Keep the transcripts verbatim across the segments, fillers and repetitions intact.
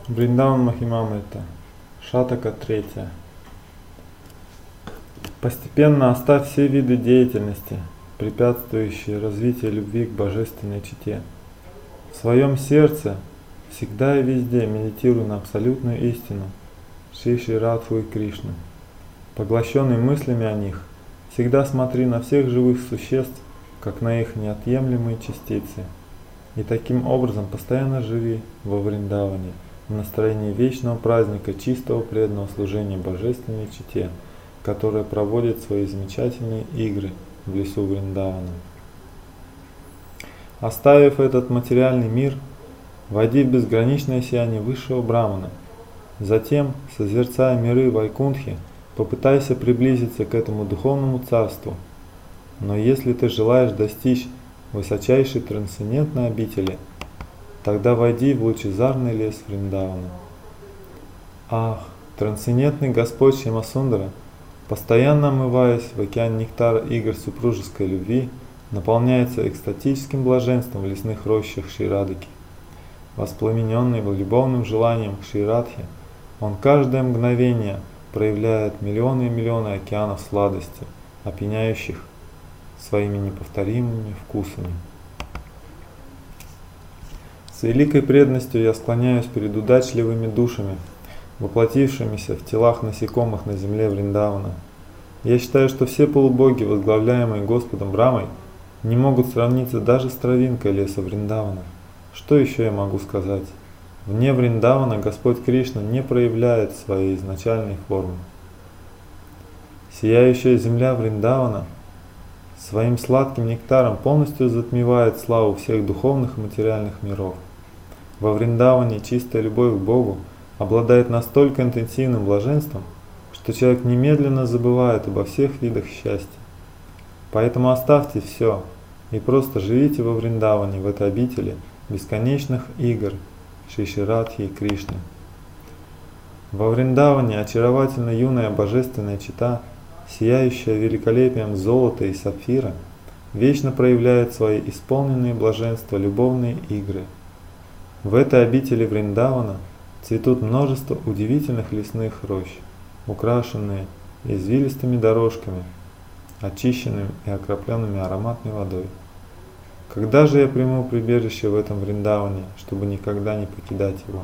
Вриндаван Махимамрита, Шатака третья. Постепенно оставь все виды деятельности, препятствующие развитию любви к божественной чите. В своем сердце всегда и везде медитируй на абсолютную истину, Шри Шри Радху и Кришну. Поглощенный мыслями о них, всегда смотри на всех живых существ, как на их неотъемлемые частицы. И таким образом постоянно живи во Вриндаване, в настроении вечного праздника чистого преданного служения божественной чите, которая проводит свои замечательные игры в лесу Вриндавана. Оставив этот материальный мир, войди в безграничное сияние высшего Брамана. Затем, созерцая миры Вайкунтхи, попытайся приблизиться к этому духовному царству. Но если ты желаешь достичь высочайшей трансцендентной обители, тогда войди в лучезарный лес Вриндавана. Ах, трансцендентный Господь Шьямасундара, постоянно омываясь в океан нектара игр супружеской любви, наполняется экстатическим блаженством в лесных рощах Шри-Радхики. Воспламененный любовным желанием к Шри-Радхе, он каждое мгновение проявляет миллионы и миллионы океанов сладости, опьяняющих своими неповторимыми вкусами. С великой преданностью я склоняюсь перед удачливыми душами, воплотившимися в телах насекомых на земле Вриндавана. Я считаю, что все полубоги, возглавляемые Господом Брамой, не могут сравниться даже с травинкой леса Вриндавана. Что еще я могу сказать? Вне Вриндавана Господь Кришна не проявляет своей изначальной формы. Сияющая земля Вриндавана своим сладким нектаром полностью затмевает славу всех духовных и материальных миров. Во Вриндаване чистая любовь к Богу обладает настолько интенсивным блаженством, что человек немедленно забывает обо всех видах счастья. Поэтому оставьте все и просто живите во Вриндаване, в этой обители бесконечных игр Шри Шри Радхи и Кришны. Во Вриндаване очаровательно юная божественная чита, сияющая великолепием золота и сапфира, вечно проявляет свои исполненные блаженства любовные игры. В этой обители Вриндавана цветут множество удивительных лесных рощ, украшенные извилистыми дорожками, очищенными и окропленными ароматной водой. Когда же я приму прибежище в этом Вриндаване, чтобы никогда не покидать его?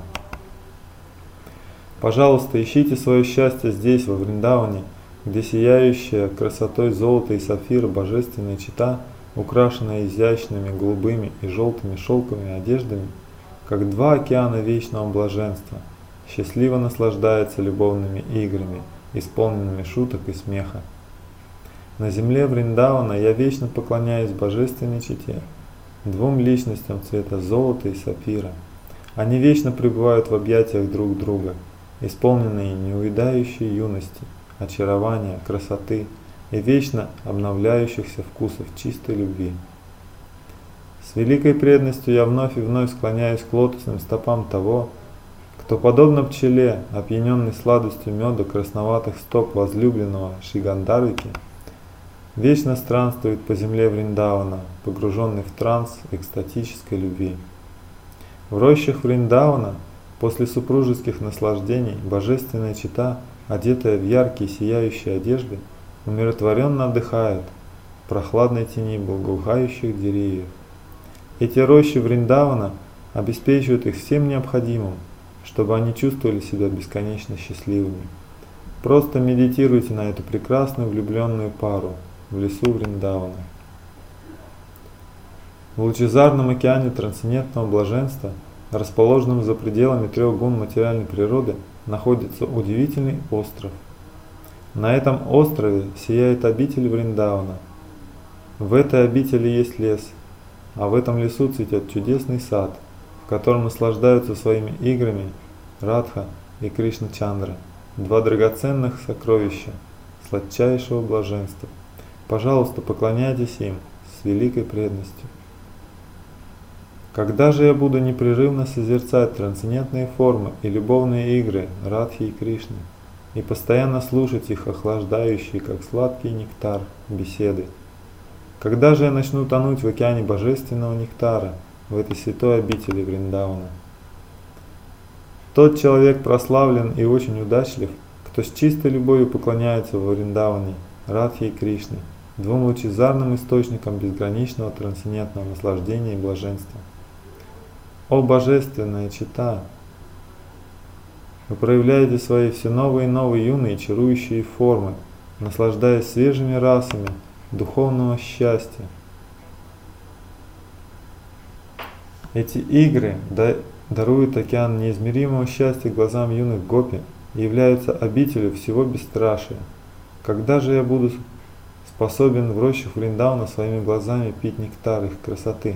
Пожалуйста, ищите свое счастье здесь, во Вриндаване, где сияющая красотой золота и сапфира божественная чита, украшенная изящными голубыми и желтыми шелковыми одеждами, как два океана вечного блаженства, счастливо наслаждается любовными играми, исполненными шуток и смеха. На земле Вриндавана я вечно поклоняюсь божественной чите, двум личностям цвета золота и сапфира. Они вечно пребывают в объятиях друг друга, исполненные неуядающей юности, очарования, красоты и вечно обновляющихся вкусов чистой любви. С великой преданностью я вновь и вновь склоняюсь к лотосным стопам того, кто, подобно пчеле, опьяненный сладостью меда красноватых стоп возлюбленного Шри-Гандарвики, вечно странствует по земле Вриндавана, погруженный в транс экстатической любви. В рощах Вриндавана, после супружеских наслаждений, божественная чита, одетая в яркие сияющие одежды, умиротворенно отдыхает в прохладной тени благоухающих деревьев. Эти рощи Вриндавана обеспечивают их всем необходимым, чтобы они чувствовали себя бесконечно счастливыми. Просто медитируйте на эту прекрасную влюбленную пару в лесу Вриндавана. В лучезарном океане трансцендентного блаженства, расположенном за пределами трех гун материальной природы, находится удивительный остров. На этом острове сияет обитель Вриндавана. В этой обители есть лес, а в этом лесу цветет чудесный сад, в котором наслаждаются своими играми Радха и Кришна Чандра, два драгоценных сокровища сладчайшего блаженства. Пожалуйста, поклоняйтесь им с великой преданностью. Когда же я буду непрерывно созерцать трансцендентные формы и любовные игры Радхи и Кришны и постоянно слушать их охлаждающие, как сладкий нектар, беседы? Когда же я начну тонуть в океане божественного нектара в этой святой обители Вриндавана? Тот человек прославлен и очень удачлив, кто с чистой любовью поклоняется во Вриндаване, Радхе и Кришне, двум лучезарным источникам безграничного трансцендентного наслаждения и блаженства. О божественная чита! Вы проявляете свои все новые и новые юные чарующие формы, наслаждаясь свежими расами духовного счастья. Эти игры даруют океан неизмеримого счастья глазам юных гопи и являются обителью всего бесстрашия. Когда же я буду способен в рощах Вриндавана своими глазами пить нектар их красоты?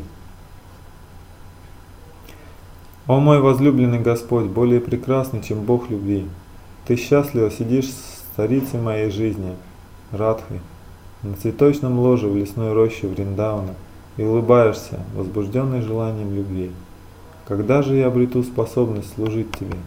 О мой возлюбленный Господь, более прекрасный, чем Бог любви, Ты счастливо сидишь с царицей моей жизни, Радхой, на цветочном ложе в лесной роще Вриндавана и улыбаешься, возбужденный желанием любви. Когда же я обрету способность служить Тебе?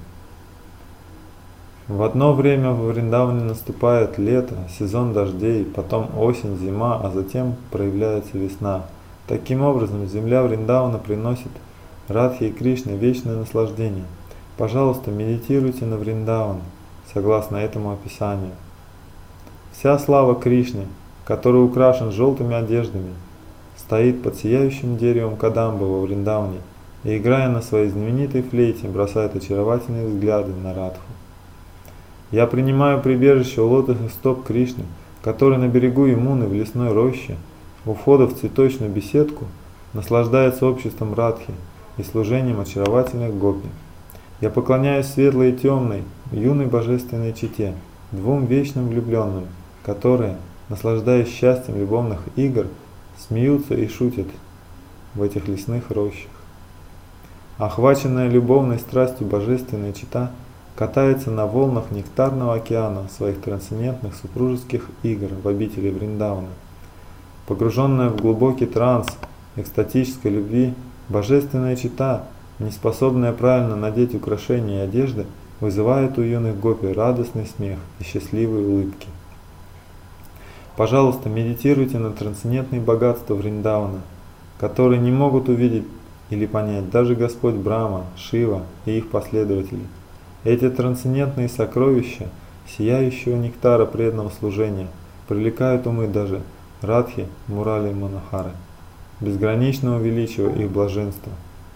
В одно время во Вриндаване наступает лето, сезон дождей, потом осень, зима, а затем проявляется весна. Таким образом, земля Вриндавана приносит Радхе и Кришне вечное наслаждение. Пожалуйста, медитируйте на Вриндаван, согласно этому описанию. Вся слава Кришне, который украшен желтыми одеждами, стоит под сияющим деревом Кадамбы во Вриндаване и, играя на своей знаменитой флейте, бросает очаровательные взгляды на Радху. Я принимаю прибежище у лотосных стоп Кришны, который на берегу Ямуны в лесной роще, у входа в цветочную беседку, наслаждается обществом Радхи и служением очаровательных гопи. Я поклоняюсь светлой и темной, юной божественной чете, двум вечным влюбленным, которые, наслаждаясь счастьем любовных игр, смеются и шутят в этих лесных рощах. Охваченная любовной страстью божественная чета катается на волнах нектарного океана своих трансцендентных супружеских игр в обители Вриндавана. Погруженная в глубокий транс экстатической любви, божественная чета, неспособная правильно надеть украшения и одежды, вызывает у юных гопи радостный смех и счастливые улыбки. Пожалуйста, медитируйте на трансцендентные богатства Вриндавана, которые не могут увидеть или понять даже Господь Брахма, Шива и их последователи. Эти трансцендентные сокровища, сияющего нектара преданного служения, привлекают умы даже Радхи, Мурали и Манохары, безграничного величия их блаженства.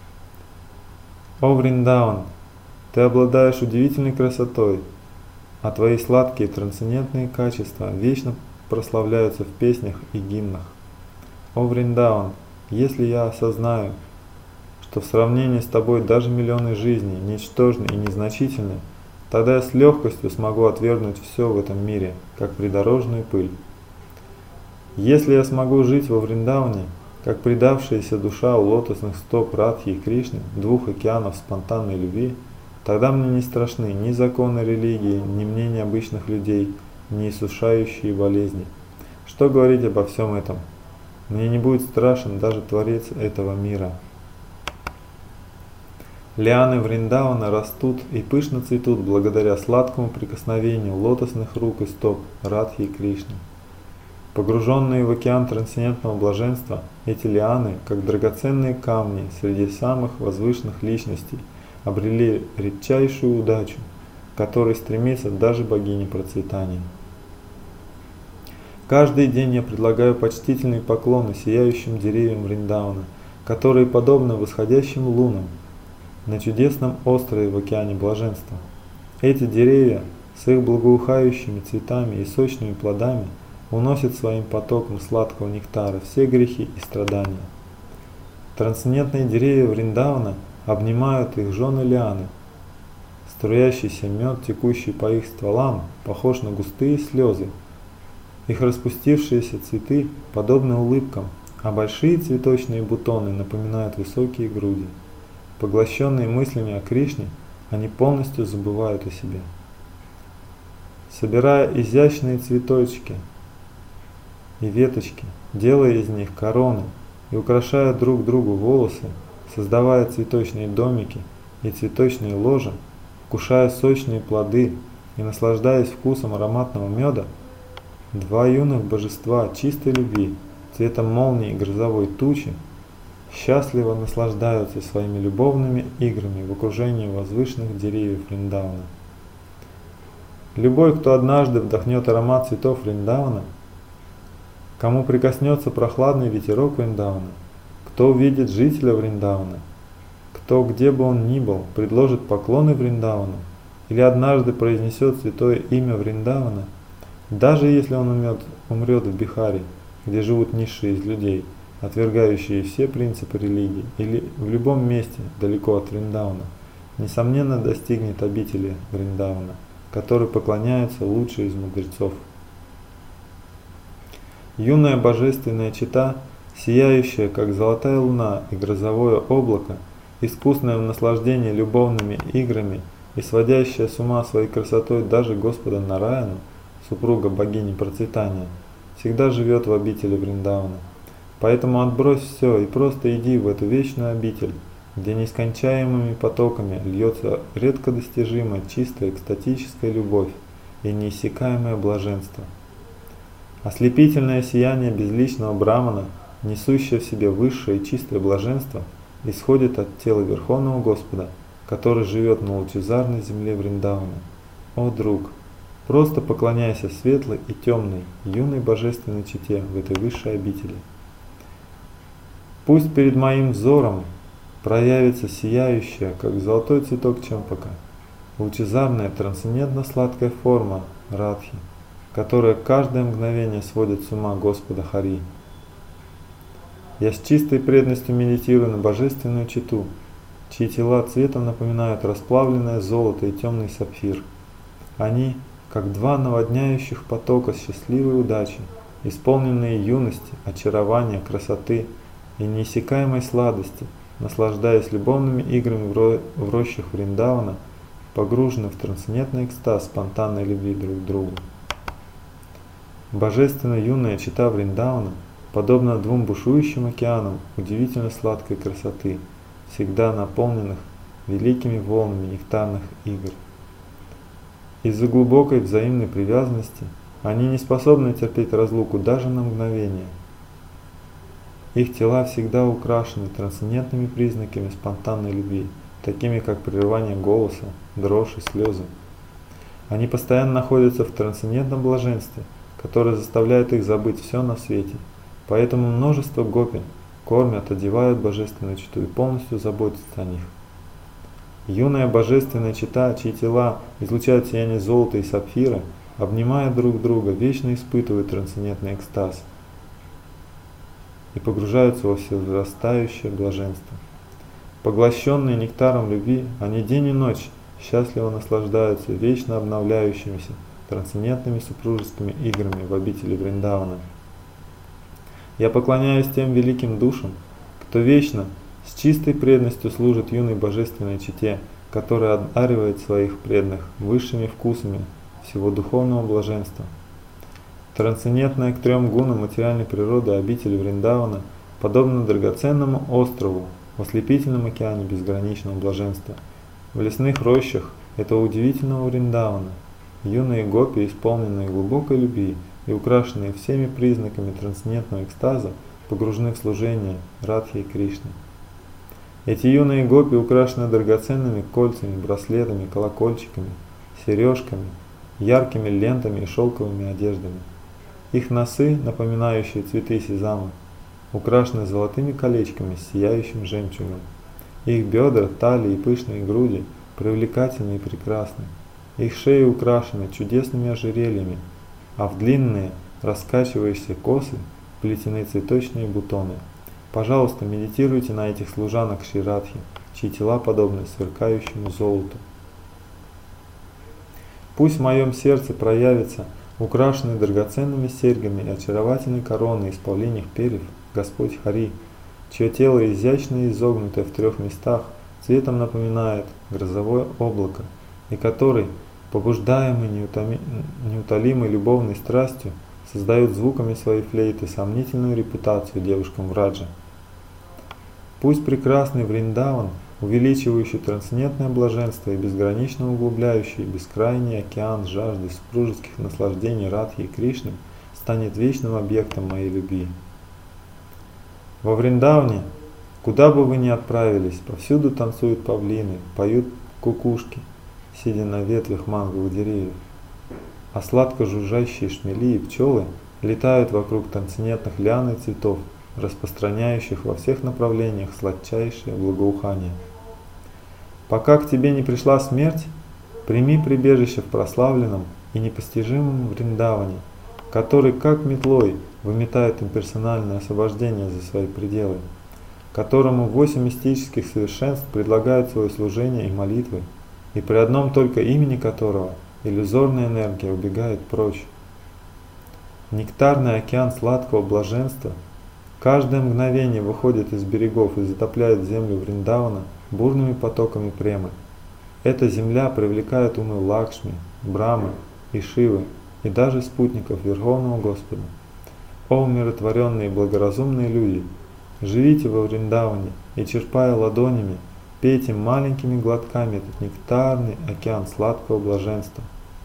О Вриндаван, Ты обладаешь удивительной красотой, а Твои сладкие трансцендентные качества вечно прославляются в песнях и гимнах. О Вриндаван, если я осознаю, что в сравнении с Тобой даже миллионы жизней ничтожны и незначительны, тогда я с легкостью смогу отвергнуть все в этом мире, как придорожную пыль. Если я смогу жить во Вриндаване, как предавшаяся душа у лотосных стоп Радхи и Кришны, двух океанов спонтанной любви, тогда мне не страшны ни законы религии, ни мнения обычных людей, ни иссушающие болезни. Что говорить обо всем этом? Мне не будет страшен даже Творец этого мира. Лианы Вриндавана растут и пышно цветут благодаря сладкому прикосновению лотосных рук и стоп Радхи и Кришны. Погруженные в океан трансцендентного блаженства, эти лианы, как драгоценные камни среди самых возвышенных личностей, обрели редчайшую удачу, к которой стремится даже богиня процветания. Каждый день я предлагаю почтительные поклоны сияющим деревьям Вриндавана, которые подобны восходящим лунам на чудесном острове в океане блаженства. Эти деревья с их благоухающими цветами и сочными плодами уносят своим потоком сладкого нектара все грехи и страдания. Трансцендентные деревья Вриндавана обнимают их жены лианы. Струящийся мед, текущий по их стволам, похож на густые слезы. Их распустившиеся цветы подобны улыбкам, а большие цветочные бутоны напоминают высокие груди. Поглощенные мыслями о Кришне, они полностью забывают о себе. Собирая изящные цветочки и веточки, делая из них короны и украшая друг другу волосы, создавая цветочные домики и цветочные ложа, вкушая сочные плоды и наслаждаясь вкусом ароматного меда, два юных божества чистой любви, цветом молнии и грозовой тучи, счастливо наслаждаются своими любовными играми в окружении возвышенных деревьев Вриндавана. Любой, кто однажды вдохнет аромат цветов Вриндавана, кому прикоснется прохладный ветерок Вриндавана, кто увидит жителя Вриндавана, кто, где бы он ни был, предложит поклоны Вриндавану или однажды произнесет святое имя Вриндавана, даже если он умрет, умрет в Бихаре, где живут низшие из людей, отвергающие все принципы религии, или в любом месте далеко от Вриндавана, несомненно достигнет обители Вриндавана, которой поклоняются лучшие из мудрецов. Юная божественная чета, сияющая, как золотая луна и грозовое облако, искусная в наслаждении любовными играми и сводящая с ума своей красотой даже Господа Нараяну, супруга богини процветания, всегда живет в обители Вриндавана. Поэтому отбрось все и просто иди в эту вечную обитель, где нескончаемыми потоками льется редко достижимая чистая экстатическая любовь и неиссякаемое блаженство. Ослепительное сияние безличного Брамана, несущее в себе высшее и чистое блаженство, исходит от тела Верховного Господа, который живет на лучезарной земле Вриндавана. О, друг, просто поклоняйся светлой и темной, юной божественной чете в этой высшей обители. Пусть перед моим взором проявится сияющая, как золотой цветок чемпака, лучезарная трансцендентно-сладкая форма Радхи, которая каждое мгновение сводит с ума Господа Хари. Я с чистой преданностью медитирую на божественную чету, чьи тела цветом напоминают расплавленное золото и темный сапфир. Они, как два наводняющих потока счастливой удачи, исполненные юности, очарования, красоты и неиссякаемой сладости, наслаждаясь любовными играми в рощах Вриндавана, погружены в трансцендентный экстаз спонтанной любви друг к другу. Божественно юная чета Вриндавана, подобно двум бушующим океанам удивительно сладкой красоты, всегда наполненных великими волнами нектарных игр. Из-за глубокой взаимной привязанности они не способны терпеть разлуку даже на мгновение. Их тела всегда украшены трансцендентными признаками спонтанной любви, такими как прерывание голоса, дрожь и слезы. Они постоянно находятся в трансцендентном блаженстве, которое заставляет их забыть все на свете. Поэтому множество гопи кормят, одевают божественную читу и полностью заботятся о них. Юная божественная чита, чьи тела излучают сияние золота и сапфира, обнимая друг друга, вечно испытывают трансцендентный экстаз и погружаются во всевозрастающее блаженство. Поглощенные нектаром любви, они день и ночь счастливо наслаждаются вечно обновляющимися трансцендентными супружескими играми в обители Вриндавана. Я поклоняюсь тем великим душам, кто вечно с чистой преданностью служит юной божественной чете, которая одаривает своих преданных высшими вкусами всего духовного блаженства. Трансцендентная к трем гунам материальной природы обители Вриндавана подобна драгоценному острову в ослепительном океане безграничного блаженства. В лесных рощах этого удивительного Вриндавана юные гопи, исполненные глубокой любви и украшенные всеми признаками трансцендентного экстаза, погружены в служение Радхи и Кришны. Эти юные гопи украшены драгоценными кольцами, браслетами, колокольчиками, сережками, яркими лентами и шелковыми одеждами. Их носы, напоминающие цветы сезама, украшены золотыми колечками с сияющим жемчугом. Их бедра, талии и пышные груди привлекательны и прекрасны. Их шеи украшены чудесными ожерельями, а в длинные, раскачивающиеся косы вплетены цветочные бутоны. Пожалуйста, медитируйте на этих служанок Шри Радхи, чьи тела подобны сверкающему золоту. Пусть в моем сердце проявится украшенный драгоценными серьгами и очаровательной короной из павлиньих перьев Господь Хари, чье тело изящно и изогнутое в трех местах цветом напоминает грозовое облако, и который, побуждаемый неутоми... неутолимой любовной страстью, создает звуками своей флейты сомнительную репутацию девушкам Враджа. Пусть прекрасный Вриндаван, увеличивающий трансцендентное блаженство и безгранично углубляющий бескрайний океан жажды супружеских наслаждений Радхи и Кришны, станет вечным объектом моей любви. Во Вриндаване Куда бы вы ни отправились, повсюду танцуют павлины, поют кукушки, сидя на ветвях манговых деревьев, а сладко жужжащие шмели и пчелы летают вокруг танцинетных лиан и цветов, распространяющих во всех направлениях сладчайшее благоухание. Пока к тебе не пришла смерть, прими прибежище в прославленном и непостижимом Вриндаване, который как метлой выметает имперсональное освобождение за свои пределы, которому восемь мистических совершенств предлагают свое служение и молитвы, и при одном только имени которого иллюзорная энергия убегает прочь. Нектарный океан сладкого блаженства каждое мгновение выходит из берегов и затопляет землю Вриндавана бурными потоками премы. Эта земля привлекает умы Лакшми, Брамы и Шивы и даже спутников Верховного Господа. О умиротворенные и благоразумные люди! Живите во Вриндаване и, черпая ладонями, пейте маленькими глотками этот нектарный океан сладкого блаженства.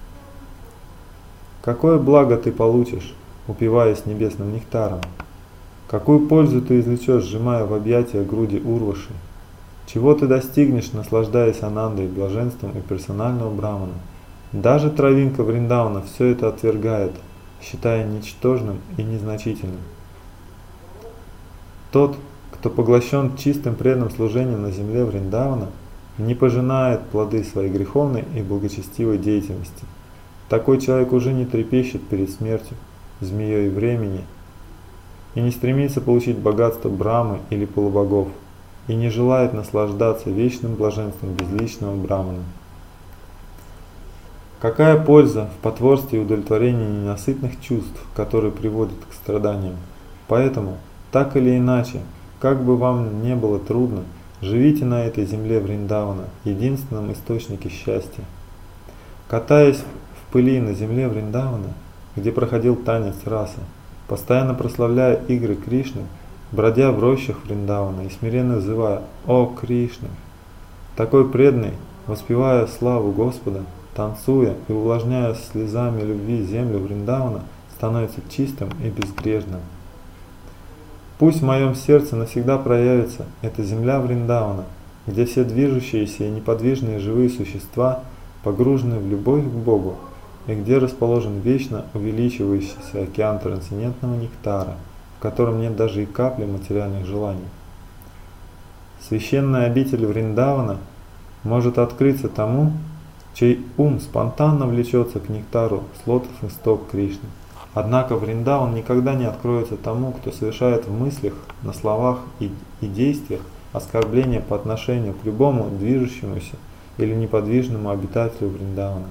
Какое благо ты получишь, упиваясь небесным нектаром? Какую пользу ты извлечешь, сжимая в объятия груди Урваши? Чего ты достигнешь, наслаждаясь анандой, блаженством и персонального брамана? Даже травинка Вриндавана все это отвергает, считая ничтожным и незначительным. Тот, кто поглощен чистым преданным служением на земле Вриндавана, не пожинает плоды своей греховной и благочестивой деятельности. Такой человек уже не трепещет перед смертью, змеей времени, и не стремится получить богатство Брамы или полубогов, и не желает наслаждаться вечным блаженством безличного Брамана. Какая польза в потворстве и удовлетворении ненасытных чувств, которые приводят к страданиям? Поэтому, так или иначе, как бы вам не было трудно, живите на этой земле Вриндавана, единственном источнике счастья. Катаясь в пыли на земле Вриндавана, где проходил танец раса, постоянно прославляя игры Кришны, бродя в рощах Вриндавана и смиренно взывая «О Кришна!», такой преданный, воспевая славу Господа, танцуя и увлажняя слезами любви землю Вриндавана, становится чистым и безгрешным. Пусть в моем сердце навсегда проявится эта земля Вриндавана, где все движущиеся и неподвижные живые существа погружены в любовь к Богу, и где расположен вечно увеличивающийся океан трансцендентного нектара, в котором нет даже и капли материальных желаний. Священная обитель Вриндавана может открыться тому, чей ум спонтанно влечется к нектару с лотосных стоп Кришны. Однако Вриндаван никогда не откроется тому, кто совершает в мыслях, на словах и, и действиях оскорбления по отношению к любому движущемуся или неподвижному обитателю Вриндавана.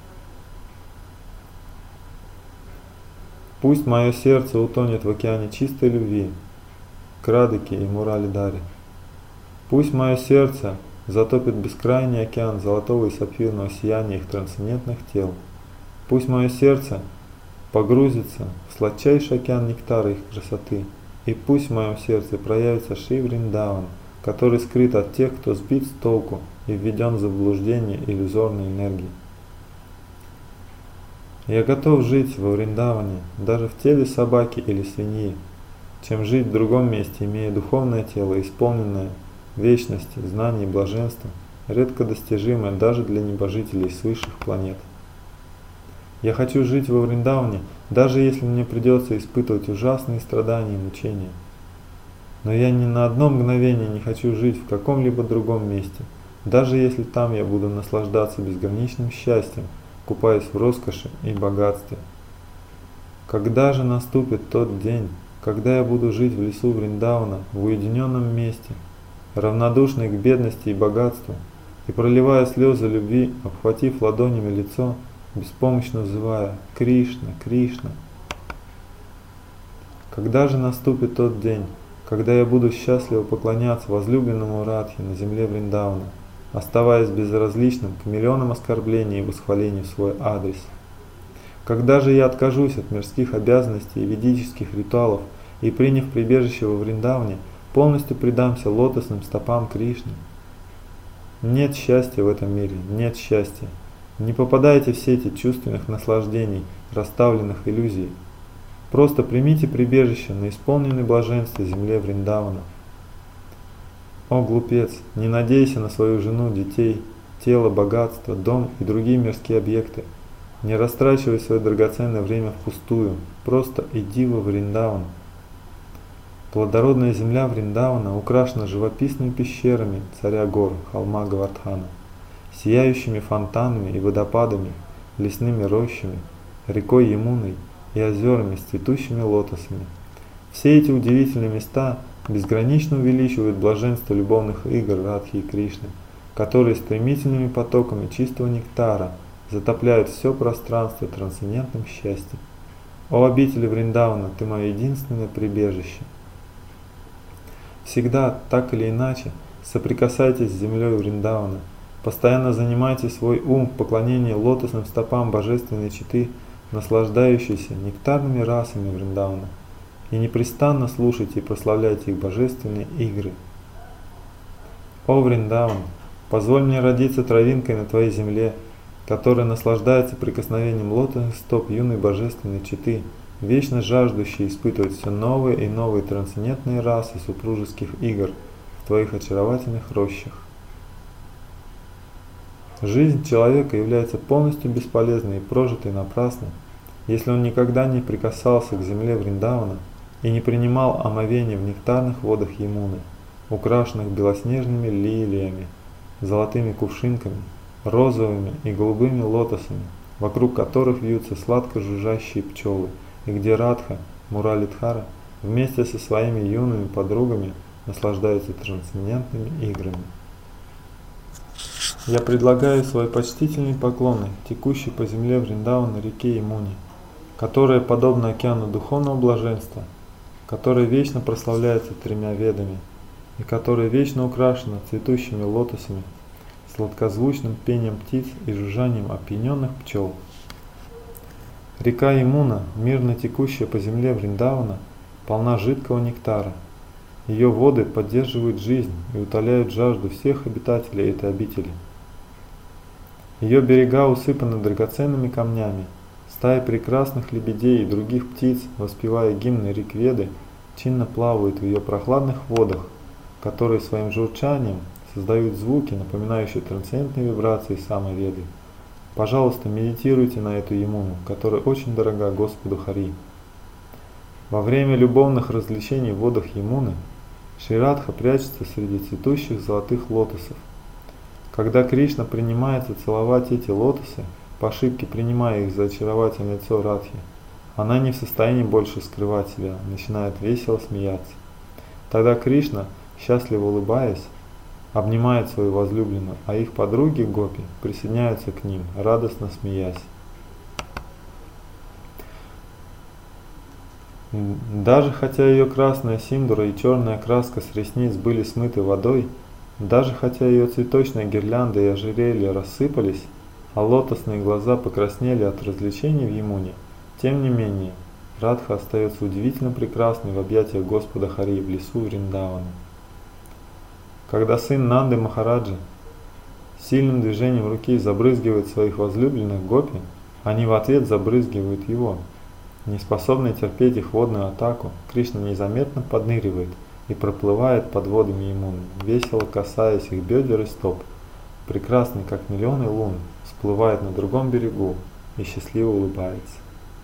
Пусть мое сердце утонет в океане чистой любви к Радыке и Мурали-Даре. Пусть мое сердце затопит бескрайний океан золотого и сапфирного сияния их трансцендентных тел. Пусть мое сердце погрузится в сладчайший океан нектара их красоты, и пусть в моем сердце проявится Шри Вриндаван, который скрыт от тех, кто сбит с толку и введен в заблуждение иллюзорной энергии. Я готов жить во Вриндаване, даже в теле собаки или свиньи, чем жить в другом месте, имея духовное тело, исполненное вечности, знаний и блаженства, редко достижимое даже для небожителей с высших планет. Я хочу жить во Вриндаване, даже если мне придется испытывать ужасные страдания и мучения. Но я ни на одно мгновение не хочу жить в каком-либо другом месте, даже если там я буду наслаждаться безграничным счастьем, купаясь в роскоши и богатстве. Когда же наступит тот день, когда я буду жить в лесу Вриндавана, в уединенном месте, равнодушный к бедности и богатству, и проливая слезы любви, обхватив ладонями лицо, беспомощно взывая «Кришна, Кришна». Когда же наступит тот день, когда я буду счастливо поклоняться возлюбленному Радхе на земле Вриндавана, оставаясь безразличным к миллионам оскорблений и восхвалений в свой адрес? Когда же я откажусь от мирских обязанностей и ведических ритуалов и, приняв прибежище во Вриндаване, полностью предамся лотосным стопам Кришны? Нет счастья в этом мире, нет счастья. Не попадайте в сети чувственных наслаждений, расставленных иллюзий. Просто примите прибежище на исполненной блаженстве земле Вриндавана. О глупец, не надейся на свою жену, детей, тело, богатство, дом и другие мирские объекты. Не растрачивай свое драгоценное время впустую, просто иди во Вриндаван. Плодородная земля Вриндавана украшена живописными пещерами царя гор холма Гавардхана, сияющими фонтанами и водопадами, лесными рощами, рекой Ямуной и озерами с цветущими лотосами. Все эти удивительные места безгранично увеличивают блаженство любовных игр Радхи и Кришны, которые стремительными потоками чистого нектара затопляют все пространство трансцендентным счастьем. О обители Вриндавана, ты мое единственное прибежище. Всегда, так или иначе, соприкасайтесь с землей Вриндавана, постоянно занимайте свой ум в поклонении лотосным стопам божественной четы, наслаждающейся нектарными расами Вриндавана, и непрестанно слушайте и прославляйте их божественные игры. О Вриндаван, позволь мне родиться травинкой на твоей земле, которая наслаждается прикосновением лотосных стоп юной божественной четы, вечно жаждущей испытывать все новые и новые трансцендентные расы супружеских игр в твоих очаровательных рощах. Жизнь человека является полностью бесполезной и прожитой напрасно, если он никогда не прикасался к земле Вриндавана и не принимал омовения в нектарных водах Ямуны, украшенных белоснежными лилиями, золотыми кувшинками, розовыми и голубыми лотосами, вокруг которых вьются сладко жужжащие пчелы, и где Радха, Муралидхара, вместе со своими юными подругами наслаждаются трансцендентными играми. Я предлагаю свои почтительные поклоны текущей по земле Вриндавана реке Ямуне, которая подобна океану духовного блаженства, которая вечно прославляется тремя ведами и которая вечно украшена цветущими лотосами, сладкозвучным пением птиц и жужжанием опьяненных пчел. Река Ямуна, мирно текущая по земле Вриндавана, полна жидкого нектара. Ее воды поддерживают жизнь и утоляют жажду всех обитателей этой обители. Ее берега усыпаны драгоценными камнями. Стаи прекрасных лебедей и других птиц, воспевая гимны Ригведы, чинно плавают в ее прохладных водах, которые своим журчанием создают звуки, напоминающие трансцендентные вибрации Самаведы. Пожалуйста, медитируйте на эту Ямуну, которая очень дорога Господу Хари. Во время любовных развлечений в водах Ямуны Шри Радха прячется среди цветущих золотых лотосов. Когда Кришна принимается целовать эти лотосы, по ошибке принимая их за очаровательное лицо Радхи, она не в состоянии больше скрывать себя, начинает весело смеяться. Тогда Кришна, счастливо улыбаясь, обнимает свою возлюбленную, а их подруги Гопи присоединяются к ним, радостно смеясь. Даже хотя ее красная синдура и черная краска с ресниц были смыты водой, даже хотя ее цветочная гирлянда и ожерелья рассыпались, а лотосные глаза покраснели от развлечений в Ямуне, тем не менее, Радха остается удивительно прекрасной в объятиях Господа Хари в лесу Вриндавана. Когда сын Нанды Махараджа сильным движением руки забрызгивает своих возлюбленных Гопи, они в ответ забрызгивают его. Неспособный терпеть их водную атаку, Кришна незаметно подныривает и проплывает под водами Ямуны, весело касаясь их бедер и стоп. Прекрасный, как миллионы лун, всплывает на другом берегу и счастливо улыбается.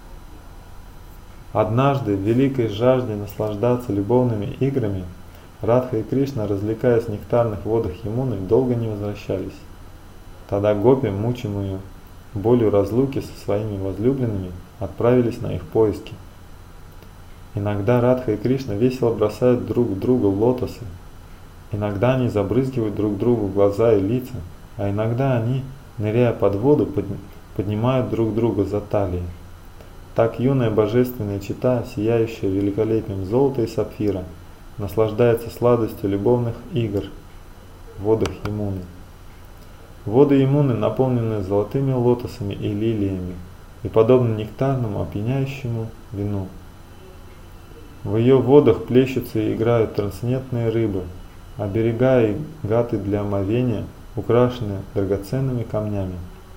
Однажды в великой жажде наслаждаться любовными играми Радха и Кришна, развлекаясь в нектарных водах Ямуны, долго не возвращались. Тогда Гопи, мучимые болью разлуки со своими возлюбленными, отправились на их поиски. Иногда Радха и Кришна весело бросают друг в друга лотосы, иногда они забрызгивают друг другу глаза и лица, а иногда они, ныряя под воду, поднимают друг друга за талии. Так юная божественная чета, сияющая великолепием золота и сапфира, наслаждается сладостью любовных игр в водах Ямуны. Воды Ямуны наполнены золотыми лотосами и лилиями и подобны нектарному опьяняющему вину. В ее водах плещутся и играют трансцендентные рыбы, а берега и гаты для омовения украшены драгоценными камнями.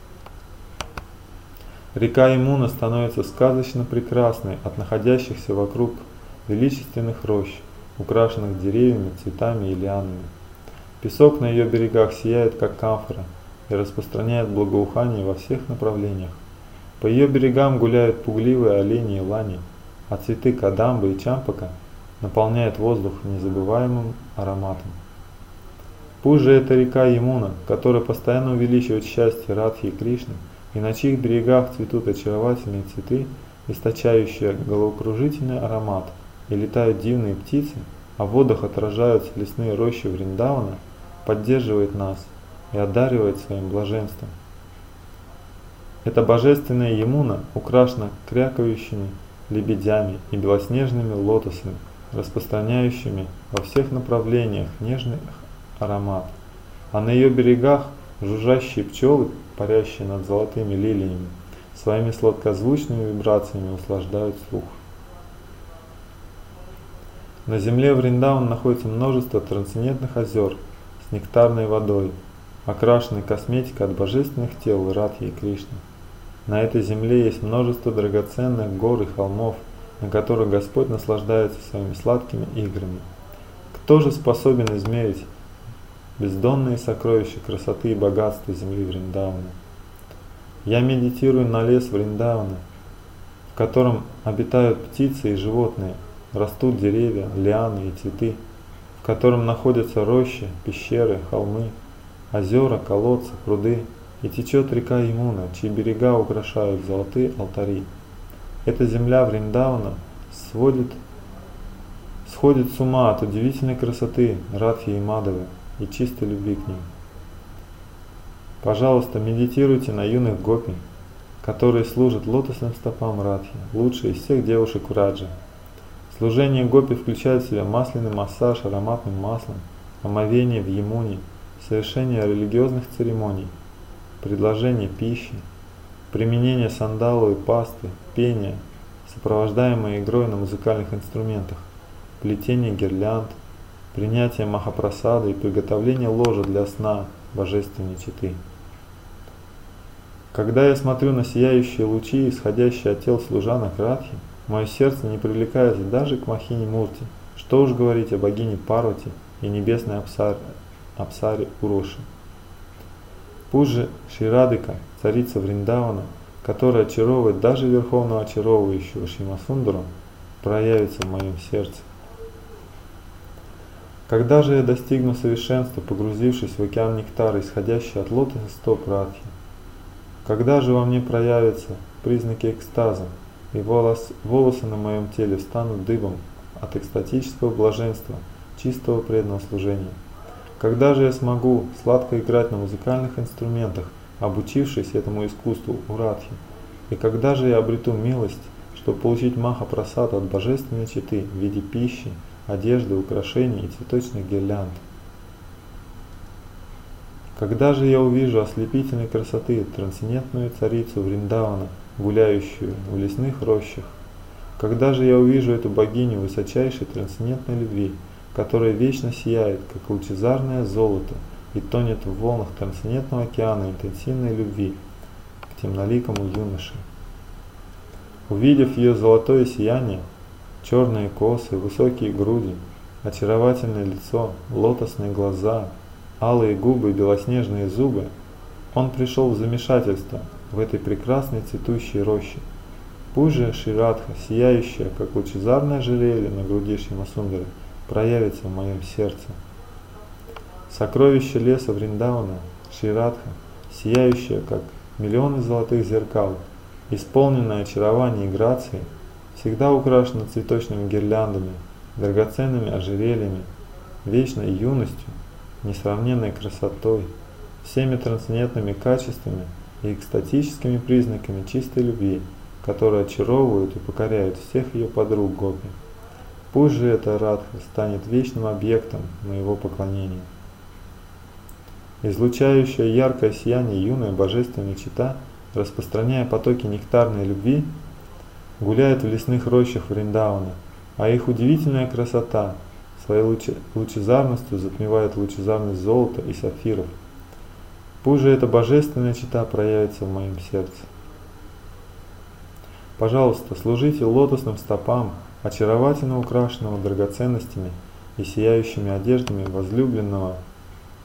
Река Ямуна становится сказочно прекрасной от находящихся вокруг величественных рощ, украшенных деревьями, цветами и лианами. Песок на ее берегах сияет, как камфора, и распространяет благоухание во всех направлениях. По ее берегам гуляют пугливые олени и лани, а цветы кадамбы и чампака наполняют воздух незабываемым ароматом. Пусть же это река Ямуна, которая постоянно увеличивает счастье Радхи и Кришны, и на чьих берегах цветут очаровательные цветы, источающие головокружительный аромат, и летают дивные птицы, а в водах отражаются лесные рощи Вриндавана, поддерживает нас и одаривает своим блаженством. Эта божественная Ямуна украшена крякающими лебедями и белоснежными лотосами, распространяющими во всех направлениях нежный аромат, а на ее берегах жужжащие пчелы, парящие над золотыми лилиями, своими сладкозвучными вибрациями услаждают слух. На земле Вриндавана находится множество трансцендентных озер с нектарной водой, окрашенной косметикой от божественных тел Радхи и Кришны. На этой земле есть множество драгоценных гор и холмов, на которых Господь наслаждается своими сладкими играми. Кто же способен измерить бездонные сокровища красоты и богатства земли Вриндавана? Я медитирую на лес Вриндавана, в котором обитают птицы и животные, растут деревья, лианы и цветы, в котором находятся рощи, пещеры, холмы, озера, колодцы, пруды, и течет река Ямуна, чьи берега украшают золотые алтари. Эта земля Вриндавана сводит, сходит с ума от удивительной красоты Радхи и Мадавы и чистой любви к ним. Пожалуйста, медитируйте на юных гопи, которые служат лотосным стопам Радхи, лучшие из всех девушек Враджи. Служение гопи включает в себя масляный массаж ароматным маслом, омовение в Ямуне, совершение религиозных церемоний, предложение пищи, применение сандалу и пасты, пение, сопровождаемое игрой на музыкальных инструментах, плетение гирлянд, принятие махапрасада и приготовление ложа для сна божественной четы. Когда я смотрю на сияющие лучи, исходящие от тел служанок Радхи, мое сердце не привлекается даже к Махини Мурти, что уж говорить о богине Парвати и небесной Апсаре, Апсаре Уроши. Пусть же Шри Радхика, царица Вриндавана, которая очаровывает даже верховного очаровывающего Шимасундару, проявится в моем сердце. Когда же я достигну совершенства, погрузившись в океан нектара, исходящий от лотоса стоп Радхи? Когда же во мне проявятся признаки экстаза, и волос, волосы на моем теле встанут дыбом от экстатического блаженства, чистого преданного служения? Когда же я смогу сладко играть на музыкальных инструментах, обучившись этому искусству у Радхи? И когда же я обрету милость, чтобы получить махапрасад от божественной четы в виде пищи, одежды, украшений и цветочных гирлянд? Когда же я увижу ослепительной красоты трансцендентную царицу Вриндавана, гуляющую в лесных рощах? Когда же я увижу эту богиню высочайшей трансцендентной любви, которая вечно сияет, как лучезарное золото, и тонет в волнах трансцендентного океана интенсивной любви к темноликому юноше? Увидев ее золотое сияние, черные косы, высокие груди, очаровательное лицо, лотосные глаза, алые губы и белоснежные зубы, он пришел в замешательство в этой прекрасной цветущей роще. Пусть же Шри Радха, сияющая, как лучезарное ожерелье на груди Шимасундары, проявится в моем сердце. Сокровище леса Вриндавана, Шри Радха, сияющая, как миллионы золотых зеркал, исполненная очарования и грации, всегда украшена цветочными гирляндами, драгоценными ожерельями, вечной юностью, несравненной красотой, всеми трансцендентными качествами и экстатическими признаками чистой любви, которые очаровывают и покоряют всех ее подруг гопи. Пусть же эта Радха станет вечным объектом моего поклонения. Излучающая яркое сияние юная божественная чета, распространяя потоки нектарной любви, гуляет в лесных рощах Вриндавана, а их удивительная красота своей луче, лучезарностью затмевает лучезарность золота и сапфиров. Пусть же эта божественная чета проявится в моем сердце. Пожалуйста, служите лотосным стопам, очаровательно украшенного драгоценностями и сияющими одеждами возлюбленного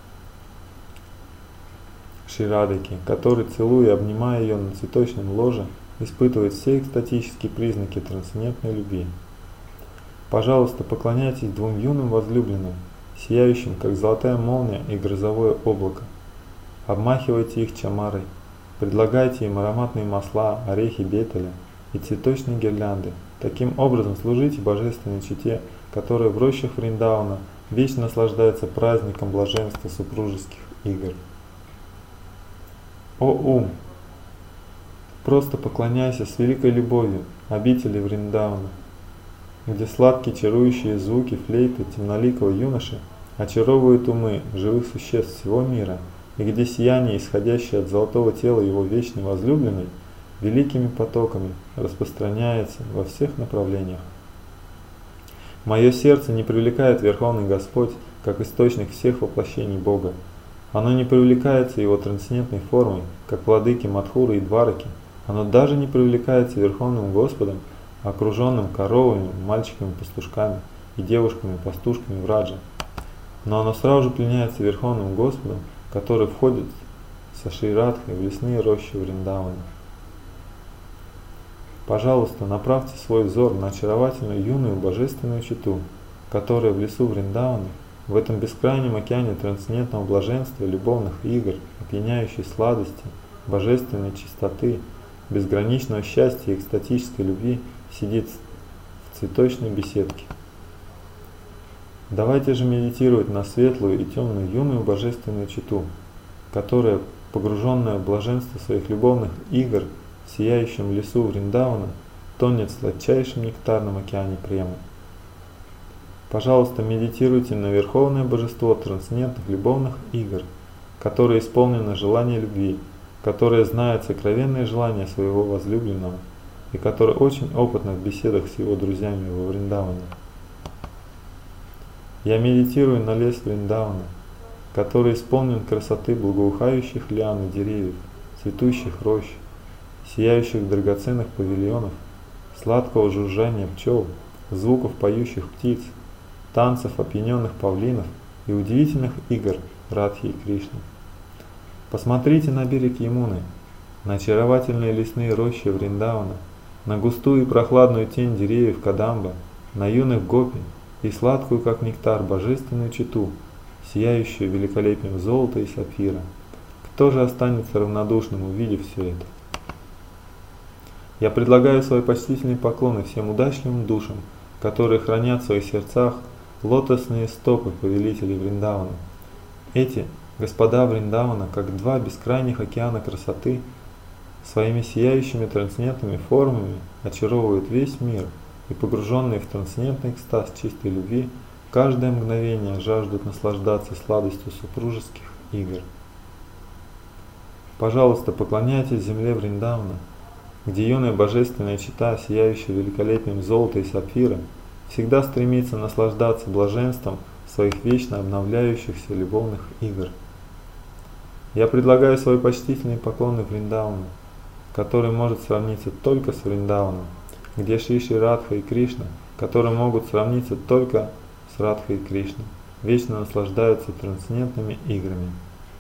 Шри Радхики, который, целуя и обнимая ее на цветочном ложе, испытывает все экстатические признаки трансцендентной любви. Пожалуйста, поклоняйтесь двум юным возлюбленным, сияющим, как золотая молния и грозовое облако. Обмахивайте их чамарой, предлагайте им ароматные масла, орехи бетеля и цветочные гирлянды. Таким образом служите божественной чете, которая в рощах Вриндауна вечно наслаждается праздником блаженства супружеских игр. О ум! Просто поклоняйся с великой любовью обители Вриндауна, где сладкие чарующие звуки флейты темноликого юноши очаровывают умы живых существ всего мира, и где сияние, исходящее от золотого тела его вечной возлюбленной, великими потоками распространяется во всех направлениях. Мое сердце не привлекает Верховный Господь, как источник всех воплощений Бога. Оно не привлекается Его трансцендентной формой, как владыки Мадхуры и Двараки. Оно даже не привлекается Верховным Господом, окруженным коровами, мальчиками-пастушками и девушками-пастушками Враджа. Но оно сразу же пленяется Верховным Господом, который входит со Шри Радхой в лесные рощи Вриндауна. Пожалуйста, направьте свой взор на очаровательную юную божественную чету, которая в лесу Вриндауна, в этом бескрайнем океане трансцендентного блаженства, любовных игр, опьяняющей сладости, божественной чистоты, безграничного счастья и экстатической любви, сидит в цветочной беседке. Давайте же медитировать на светлую и темную юную божественную чету, которая, погруженная в блаженство своих любовных игр, в сияющем лесу Вриндауна, тонет в сладчайшем нектарном океане премы. Пожалуйста, медитируйте на Верховное Божество трансцендентных любовных игр, которое исполнено желания любви, которое знает сокровенные желания своего возлюбленного и которое очень опытно в беседах с его друзьями во Вриндауне. Я медитирую на лес Вриндауна, который исполнен красоты благоухающих лиан и деревьев, цветущих рощ, сияющих драгоценных павильонов, сладкого жужжания пчел, звуков поющих птиц, танцев опьяненных павлинов и удивительных игр Радхи и Кришны. Посмотрите на берег Ямуны, на очаровательные лесные рощи Вриндауна, на густую и прохладную тень деревьев Кадамба, на юных гопи и сладкую, как нектар, божественную чету, сияющую великолепием золота и сапфира. Кто же останется равнодушным, увидев все это? Я предлагаю свои почтительные поклоны всем удачливым душам, которые хранят в своих сердцах лотосные стопы повелителей Вриндауна. Эти господа Вриндауна, как два бескрайних океана красоты, своими сияющими трансцендентными формами очаровывают весь мир, и погруженные в трансцендентный экстаз чистой любви, каждое мгновение жаждут наслаждаться сладостью супружеских игр. Пожалуйста, поклоняйтесь земле Вриндауна, где юная божественная чета, сияющая великолепием золота и сапфира, всегда стремится наслаждаться блаженством своих вечно обновляющихся любовных игр. Я предлагаю свои почтительные поклоны Вриндауну, который может сравниться только с Вриндауном, где Шри Шри Радха и Кришна, которые могут сравниться только с Радхой и Кришной, вечно наслаждаются трансцендентными играми.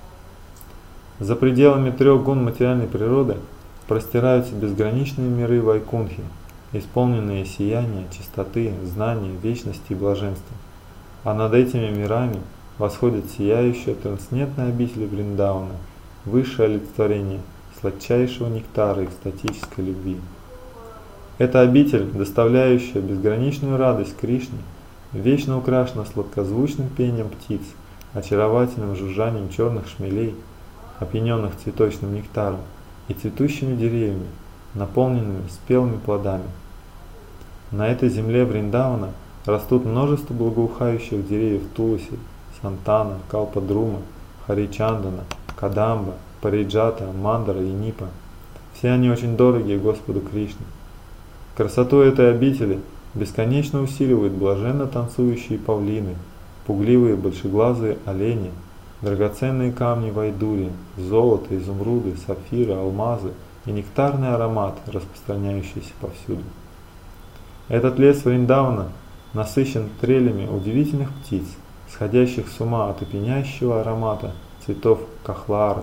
За пределами трех гун материальной природы простираются безграничные миры Вайкунхи, исполненные сияния, чистоты, знания, вечности и блаженства. А над этими мирами восходит сияющая трансцендентная обитель Вриндауна, высшее олицетворение сладчайшего нектара экстатической любви. Эта обитель, доставляющая безграничную радость Кришне, вечно украшена сладкозвучным пением птиц, очаровательным жужжанием черных шмелей, опьяненных цветочным нектаром, и цветущими деревьями, наполненными спелыми плодами. На этой земле Вриндауна растут множество благоухающих деревьев Туласи, Сантана, Калпадрума, Харичандана, Кадамба, Париджата, Мандара и Нипа. Все они очень дорогие Господу Кришне. Красоту этой обители бесконечно усиливают блаженно танцующие павлины, пугливые большеглазые олени, драгоценные камни вайдури, золото, изумруды, сапфиры, алмазы и нектарный аромат, распространяющийся повсюду. Этот лес Вриндауна насыщен трелями удивительных птиц, сходящих с ума от опьяняющего аромата цветов кахлара,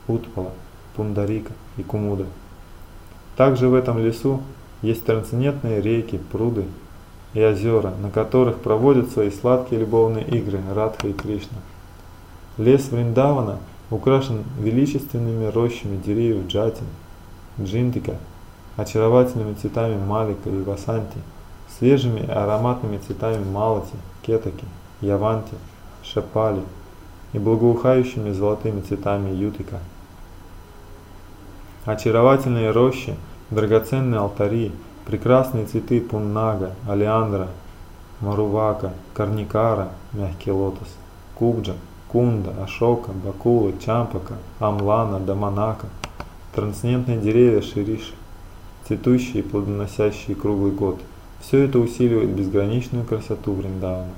Утпала, Пундарика и Кумуда. Также в этом лесу есть трансцендентные реки, пруды и озера, на которых проводят свои сладкие любовные игры Радха и Кришна. Лес Вриндавана украшен величественными рощами деревьев джатин, джиндика, очаровательными цветами малика и васанти, свежими и ароматными цветами малати, кетаки, яванти, шапали и благоухающими золотыми цветами ютика. Очаровательные рощи, драгоценные алтари, прекрасные цветы пуннага, алиандра, марувака, карникара, мягкий лотос, кубджа, кунда, ашока, бакула, чампака, амлана, даманака, трансцендентные деревья шириши, цветущие и плодоносящие круглый год. Все это усиливает безграничную красоту Вриндавана.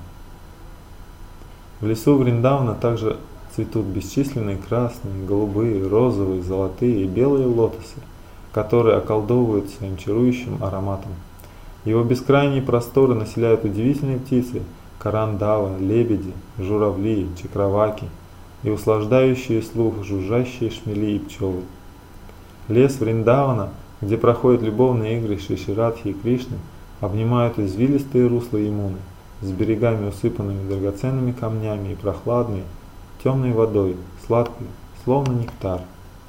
В лесу Вриндавана также цветут бесчисленные красные, голубые, розовые, золотые и белые лотосы, которые околдовывают своим чарующим ароматом. Его бескрайние просторы населяют удивительные птицы – карандава, лебеди, журавли, чакраваки и услаждающие слух жужжащие шмели и пчелы. Лес Вриндавана, где проходят любовные игры Шри Шри Радхи и Кришны, обнимают извилистые русла Ямуны с берегами, усыпанными драгоценными камнями и прохладной, темной водой, сладкой, словно нектар.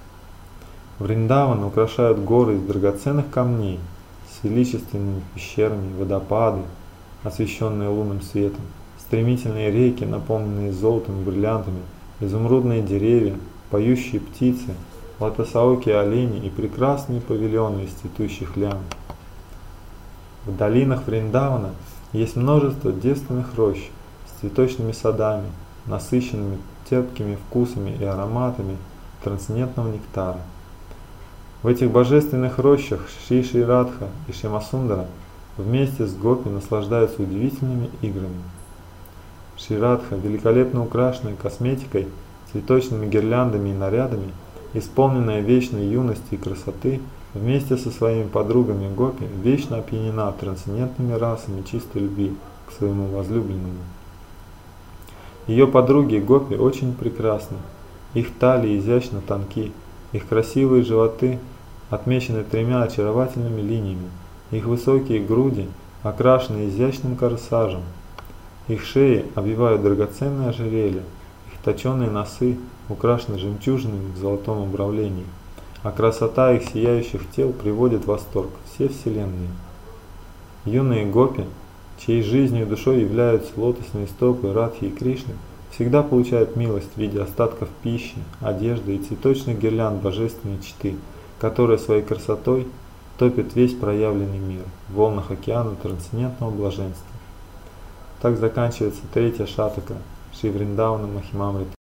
Вриндаван украшают горы из драгоценных камней с величественными пещерами, водопады, освещенные лунным светом, стремительные реки, наполненные золотом и бриллиантами, изумрудные деревья, поющие птицы, лотосоокие олени и прекрасные павильоны из цветущих лиан. В долинах Вриндавана есть множество девственных рощ с цветочными садами, насыщенными терпкими вкусами и ароматами трансцендентного нектара. В этих божественных рощах Шри Шри Радха и Шьямасундара вместе с гопи наслаждаются удивительными играми. Шри Радха, великолепно украшенная косметикой, цветочными гирляндами и нарядами, исполненная вечной юности и красоты, вместе со своими подругами гопи вечно опьянена трансцендентными расами чистой любви к своему возлюбленному. Ее подруги гопи очень прекрасны, их талии изящно тонки, их красивые животы отмечены тремя очаровательными линиями, их высокие груди окрашены изящным корсажем, их шеи обвивают драгоценные ожерелья, их точеные носы украшены жемчужинами в золотом обрамлении, а красота их сияющих тел приводит в восторг все вселенные. Юные гопи, чьей жизнью и душой являются лотосные стопы Радхи и Кришны, всегда получают милость в виде остатков пищи, одежды и цветочных гирлянд божественной читы, которая своей красотой топит весь проявленный мир в волнах океана трансцендентного блаженства. Так заканчивается третья шатака Шри Вриндавана Махимамриты.